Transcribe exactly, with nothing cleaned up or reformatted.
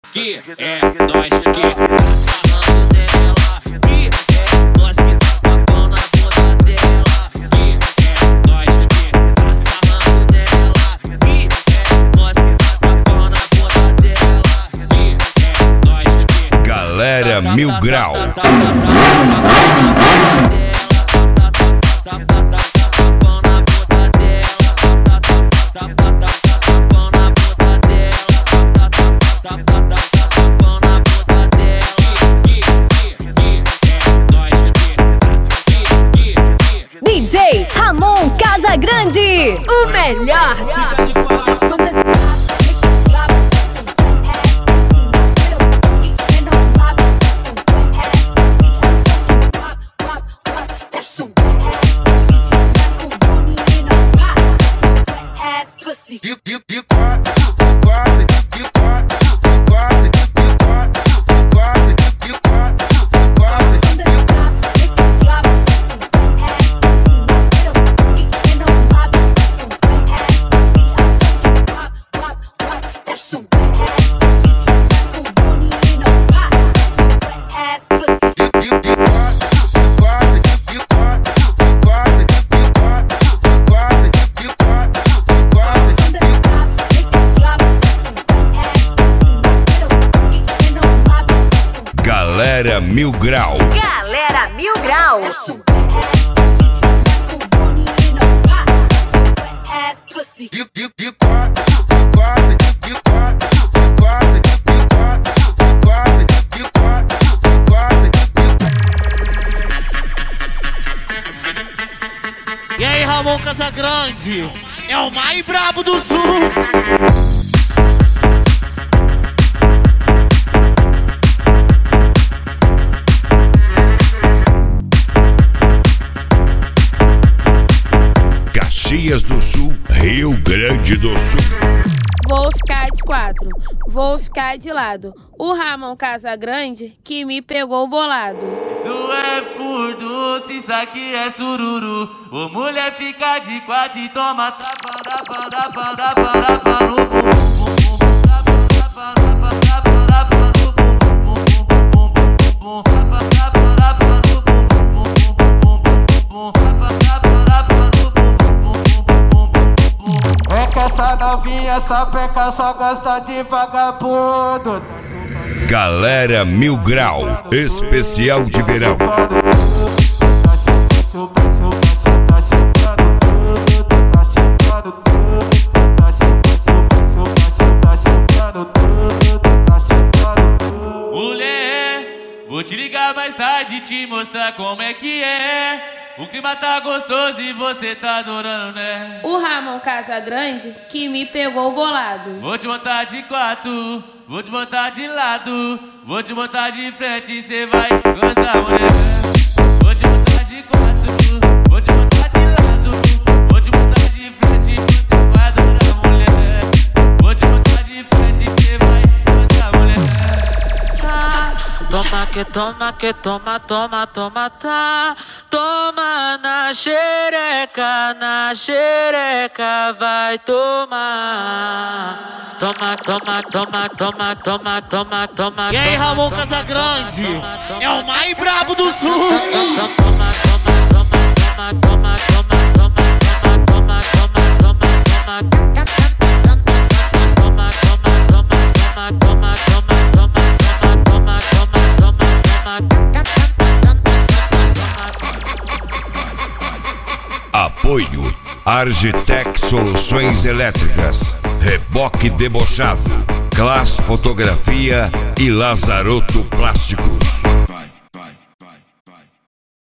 que é nós que tá sarrando dela, que é nós que tá papão na bunda dela, que é nós que tá sarrando dela, que é nós que tá papão na bunda dela, que é nós que Galera Mil Grau. D J Ramon Casagrande, o melhor. Galera Mil Grau. Galera Mil Grau. E aí, Ramon Casagrande, é o mais brabo do sul. Caxias do Sul, Rio Grande do Sul. Vou ficar de quatro, vou ficar de lado. O Ramon Casagrande que me pegou bolado. Isso é furdunço, isso aqui é sururu. Ô mulher fica de quatro e toma tapa, tapa, tapa, tapa, tapa no bumbum. Essa novinha, essa peca só gosta de vagabundo. Galera Mil Grau, especial de verão. Mulher, vou te ligar mais tarde e te mostrar como é que é. O clima tá gostoso e você tá adorando, né? O Ramon Casagrande que me pegou bolado. Vou te botar de quatro, vou te botar de lado, vou te botar de frente e cê vai gostar, mulher. Vou te botar de quatro, vou te botar de lado, vou te botar de frente e você vai adorar, mulher. Vou te botar de frente e cê vai gostar, mulher. Toma que toma que toma, toma, toma, tá. Toma na xereca, na xereca vai tomar. Toma, toma, toma, toma, toma, toma, toma. E aí, Ramon Casagrande, é o mais brabo do sul. Toma, toma, toma, toma, toma, toma, toma, toma, toma, toma, toma, toma. Apoio Argitec Soluções Elétricas, Reboque Debochado, Class Fotografia e Lazaroto Plásticos.